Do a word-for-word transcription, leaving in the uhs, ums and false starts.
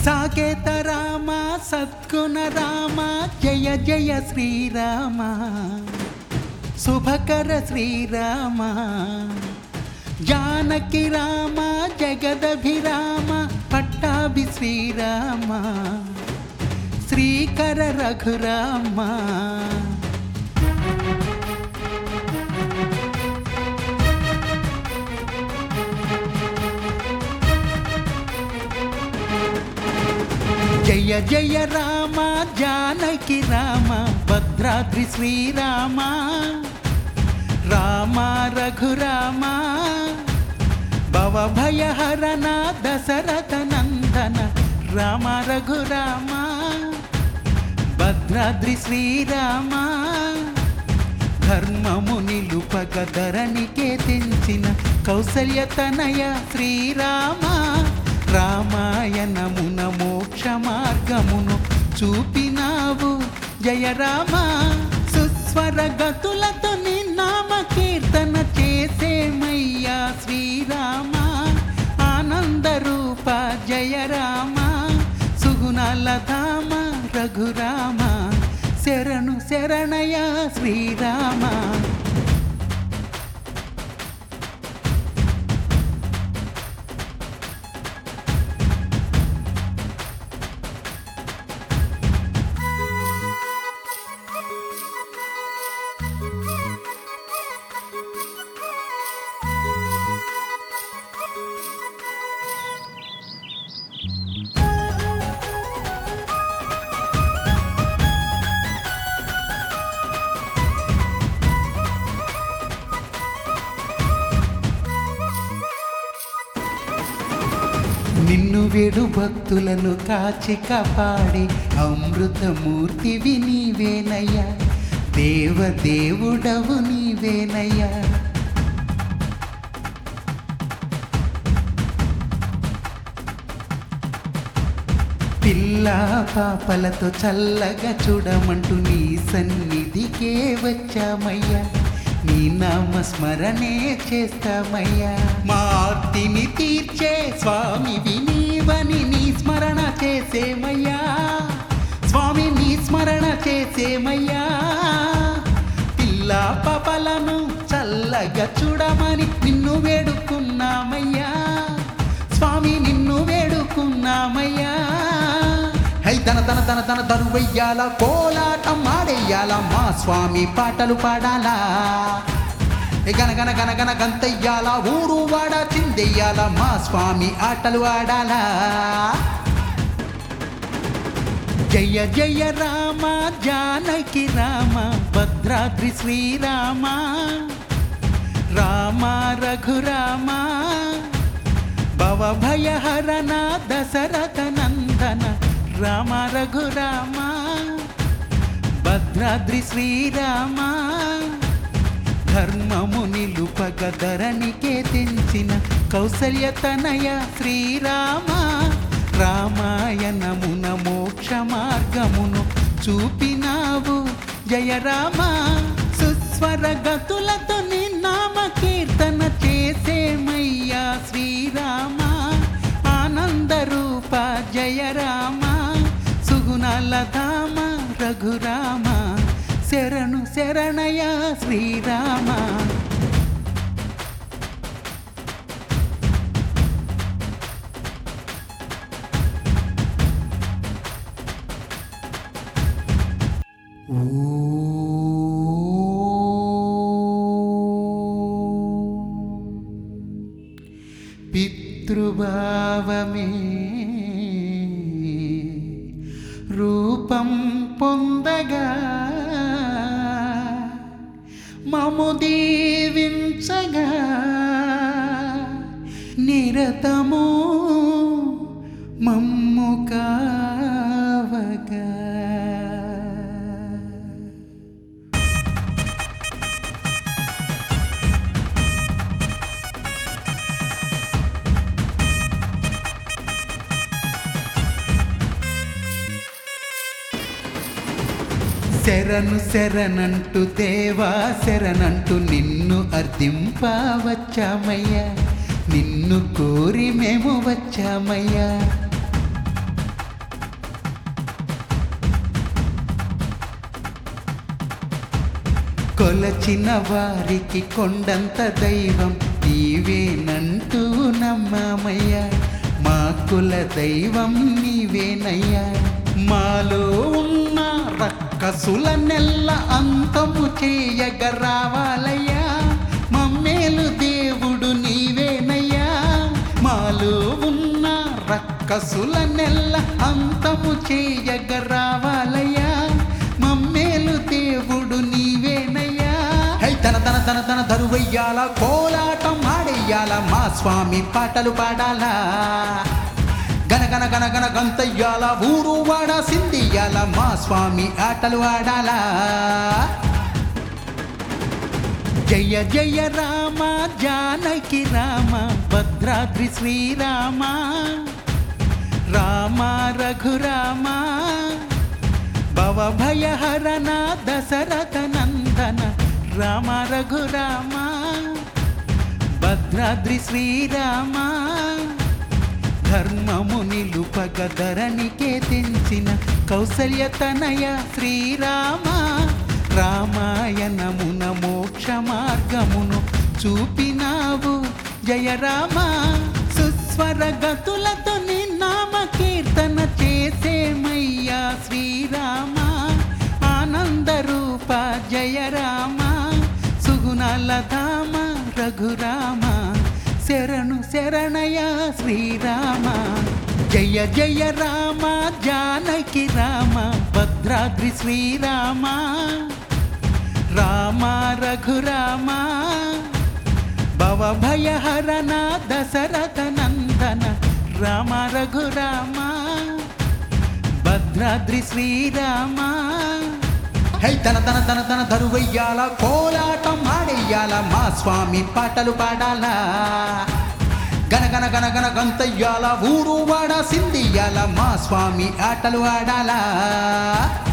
సాకేత రామ సద్గుణ రామ జయ జయ శ్రీరామ శుభకర శ్రీరామ జానకి రామ జగదభిరామ పట్టాభి శ్రీరామ శ్రీకర రఘురామ జయ జయ రామ జానకి రామ భద్రాద్రి శ్రీరామ రామ రఘురామ భవభయహరణ దశరథ నందన రామ రఘురామ భద్రాద్రి శ్రీరామ ధర్మము నిలుపక ధరణికే తెంచిన కౌసల్యతనయ శ్రీరామ రామాయణమున మోక్ష మార్గమును చూపినావు జయ రామ సుస్వర గతులతో నీ నామ కీర్తన చేసేమయ్యా శ్రీరామ ఆనంద రూప జయ రామ సుగుణాల ధామ రఘురామ శరణు శరణయ శ్రీరామ నిన్ను వేడు భక్తులను కాచి కాపాడి అమృతమూర్తివి నీవేనయ్యా దేవదేవుడవు నీవేనయ్యా పిల్ల పాపలతో చల్లగా చూడమంటూ నీ సన్నిధికే వచ్చామయ్యా నీ నామ స్మరణే చేస్తామయ్యా మా ఆర్తిని తీర్చే స్వామి వినీవని నీ స్మరణ చేసేమయ్యా స్వామి నీ స్మరణ చేసేమయ్యా పిల్ల పాపలను చల్లగా చూడమని నిన్ను వేడుకున్నామయ్యా స్వామి నిన్ను వేడుకున్నామయ్యా హై తన తన తన తన దరువయ్యాల కోలాటం ఆడెయ్యాల మా స్వామి పాటలు పాడాలా గన గన గన గన గంతయ్యాల ఊరు వాడ చిందెయ్యాల మా స్వామి ఆటలు ఆడాలా జయ జయ రామ జానకి రామ భద్రాద్రి శ్రీరామ రామ రఘురామ భవభయహరణ దశరథ నందన రామ రఘురామ భద్రాద్రి శ్రీరామ ధర్మము నిలుపక ధరణికే తెంచిన కౌసల్యతనయ శ్రీరామ రామాయణమున మోక్ష మార్గమును చూపినావు జయ రామ సుస్వర గతులతో నీ నామ కీర్తన చేసేమయ్యా శ్రీరామ ఆనంద రూప జయ రామ సుగుణాల ధామ రఘురామ శరణు శరణయ శ్రీరామ పితృభావమే రూపం పొందగా మము దీవించగా నిరతము మమ్ము కావగా శరణు శరణంటూ దేవా శరణంటూ నిన్ను అర్థింపవచ్చామయ్యా నిన్ను కోరి మేము వచ్చామయ్యా కొలచిన వారికి కొండంత దైవం నీవేనంటూ నమ్మామయ్యా. మా కుల దైవం నీవేనయ్యా. మాలో ఉన్న రక్కసుల నెల్ల అంతము చేయగ రావాలయ్యా. మమ్మేలు దేవుడు నీవేనయ్యా. మాలో ఉన్న రక్కసుల నెల్ల అంతము చేయగ రావాలయ్యా. మమ్మేలు దేవుడు నీవేనయ్యా. హై తన తన తన తన దరువయ్యాల కోలాటం ఆడెయ్యాల. మా స్వామి పాటలు పాడాలా. గన గన గన గన గంతయ్యాల. ఊరు వాడ సింధియాల. మా స్వామి ఆటలు ఆడాలా. జయ జయ రామ జానకి రామ భద్రాద్రి శ్రీరామ. రామ రఘురామ భవ భయహరణ దశరథ నందన. రామ రఘురామ భద్రాద్రి శ్రీరామ. ధర్మము నిలుపగ ధరణికే తెంచిన కౌసల్య తనయ శ్రీరామ. రామాయణమున మోక్ష మార్గమును చూపినావు జయ రామ. సుస్వర గతులతో నీ నామ కీర్తన చేసేమయ్యా శ్రీరామ. ఆనంద రూప జయ రామ. సుగుణాల ధామ రఘురామ. శరణు శరణయ శ్రీరామ. జయ జయ రామ జానకి రామ భద్రాద్రి శ్రీరామ. రామ రఘురామ భవ భయహరణ దశరథ నందన. రామ రఘురామ భద్రాద్రి శ్రీరామ. హై తన తన తన తన దరువయ్యాల కోలాటం ఆడెయ్యాల. మా స్వామి పాటలు పాడాలా. గన గన గన గన గంతయ్యాల. ఊరు వాడ సింధియాల. మా స్వామి ఆటలు ఆడాలా.